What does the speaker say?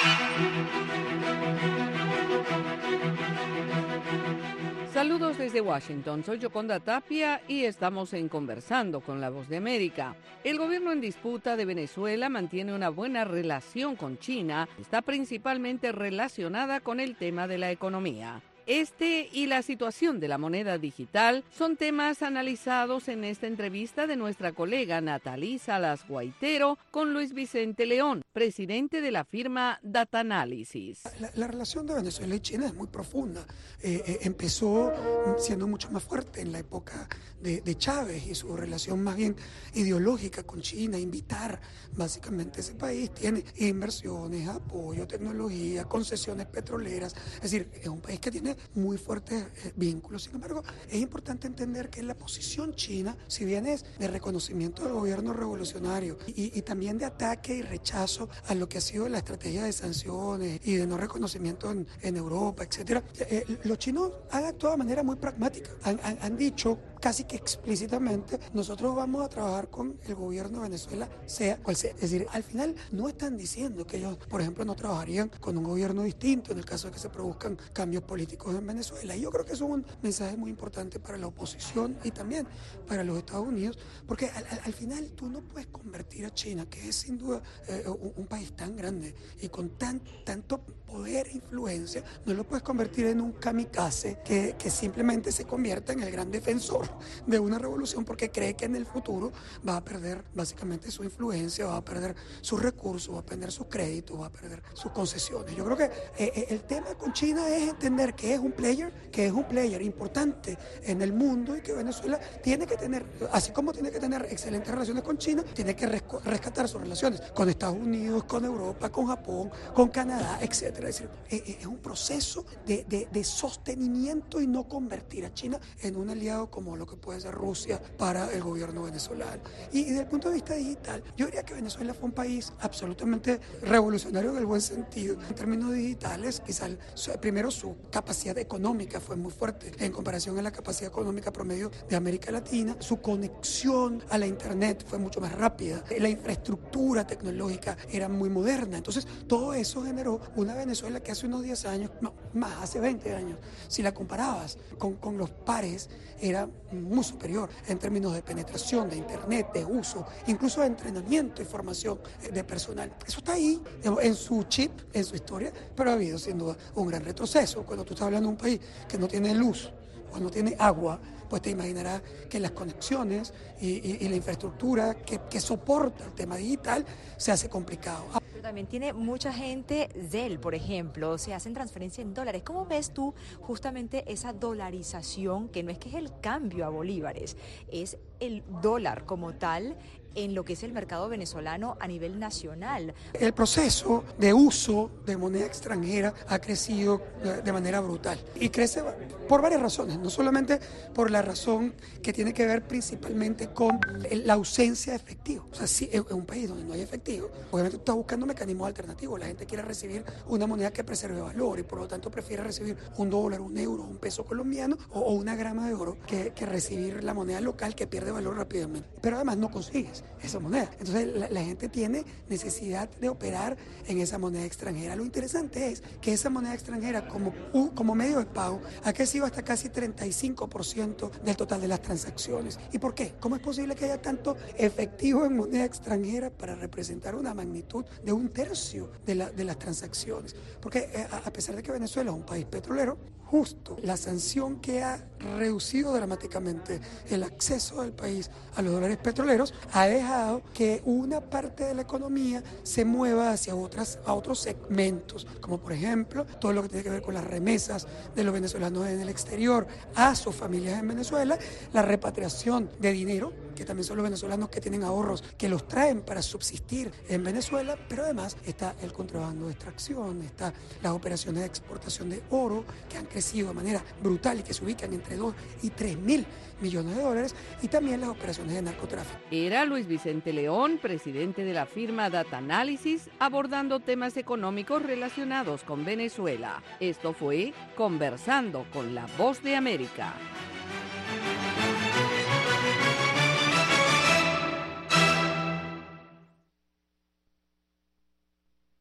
Saludos desde Washington, soy Yoconda Tapia y estamos en Conversando con la Voz de América. El gobierno en disputa de Venezuela mantiene una buena relación con China, está principalmente relacionada con el tema de la economía. Este y la situación de la moneda digital son temas analizados en esta entrevista de nuestra colega Natalí Salas Guaitero con Luis Vicente León, presidente de la firma Data Analysis. La relación de Venezuela y China es muy profunda. Empezó siendo mucho más fuerte en la época de Chávez y su relación más bien ideológica con China, invitar básicamente ese país, tiene inversiones, apoyo, tecnología, concesiones petroleras, es decir, es un país que tiene muy fuertes vínculos. Sin embargo, es importante entender que la posición china, si bien es de reconocimiento del gobierno revolucionario y también de ataque y rechazo a lo que ha sido la estrategia de sanciones y de no reconocimiento en Europa, etcétera, los chinos han actuado de manera muy pragmática. Han dicho casi que explícitamente, nosotros vamos a trabajar con el gobierno de Venezuela, sea cual sea. Es decir, al final no están diciendo que ellos, por ejemplo, no trabajarían con un gobierno distinto en el caso de que se produzcan cambios políticos en Venezuela. Y yo creo que eso es un mensaje muy importante para la oposición y también para los Estados Unidos, porque al final tú no puedes convertir a China, que es sin duda un país tan grande y con tanto poder e influencia, no lo puedes convertir en un kamikaze que simplemente se convierta en el gran defensor de una revolución porque cree que en el futuro va a perder básicamente su influencia, va a perder sus recursos, va a perder sus créditos, va a perder sus concesiones. Yo creo que el tema con China es entender que es un player importante en el mundo y que Venezuela tiene que tener, así como tiene que tener excelentes relaciones con China, tiene que rescatar sus relaciones con Estados Unidos, con Europa, con Japón, con Canadá, etcétera. Es decir, es un proceso de sostenimiento y no convertir a China en un aliado como lo que puede ser Rusia para el gobierno venezolano. Y desde el punto de vista digital, yo diría que Venezuela fue un país absolutamente revolucionario en el buen sentido. En términos digitales, quizás primero su capacidad económica fue muy fuerte en comparación a la capacidad económica promedio de América Latina. Su conexión a la internet fue mucho más rápida. La infraestructura tecnológica era muy moderna. Entonces, todo eso generó una Venezuela que hace unos 10 años, no, más, hace 20 años, si la comparabas con los pares, era muy superior en términos de penetración, de internet, de uso, incluso de entrenamiento y formación de personal. Eso está ahí, en su chip, en su historia, pero ha habido sin duda un gran retroceso. Cuando tú estás hablando de un país que no tiene luz o no tiene agua, pues te imaginarás que las conexiones y la infraestructura que soporta el tema digital se hace complicado. También tiene mucha gente Zelle, por ejemplo, se hacen transferencias en dólares. ¿Cómo ves tú justamente esa dolarización, que no es que es el cambio a bolívares, es el dólar como tal en lo que es el mercado venezolano a nivel nacional? El proceso de uso de moneda extranjera ha crecido de manera brutal y crece por varias razones, no solamente por la razón que tiene que ver principalmente con la ausencia de efectivo. O sea, si en un país donde no hay efectivo, obviamente tú estás buscando mecanismos alternativos. La gente quiere recibir una moneda que preserve valor y por lo tanto prefiere recibir un dólar, un euro, un peso colombiano o una grama de oro que recibir la moneda local que pierde valor rápidamente. Pero además no consigues esa moneda. Entonces la gente tiene necesidad de operar en esa moneda extranjera. Lo interesante es que esa moneda extranjera como medio de pago ha crecido hasta casi 35% del total de las transacciones. ¿Y por qué? ¿Cómo es posible que haya tanto efectivo en moneda extranjera para representar una magnitud de 1/3 de las transacciones? Porque a pesar de que Venezuela es un país petrolero, justo la sanción que ha reducido dramáticamente el acceso del país a los dólares petroleros ha dejado que una parte de la economía se mueva hacia otros segmentos, como por ejemplo todo lo que tiene que ver con las remesas de los venezolanos en el exterior a sus familias en Venezuela, la repatriación de dinero, que también son los venezolanos que tienen ahorros que los traen para subsistir en Venezuela, pero además está el contrabando de extracción, está las operaciones de exportación de oro que han crecido de manera brutal y que se ubican entre 2 y 3 mil millones de dólares, y también las operaciones de narcotráfico. Era Luis Vicente León, presidente de la firma Data Analysis, abordando temas económicos relacionados con Venezuela. Esto fue Conversando con la Voz de América.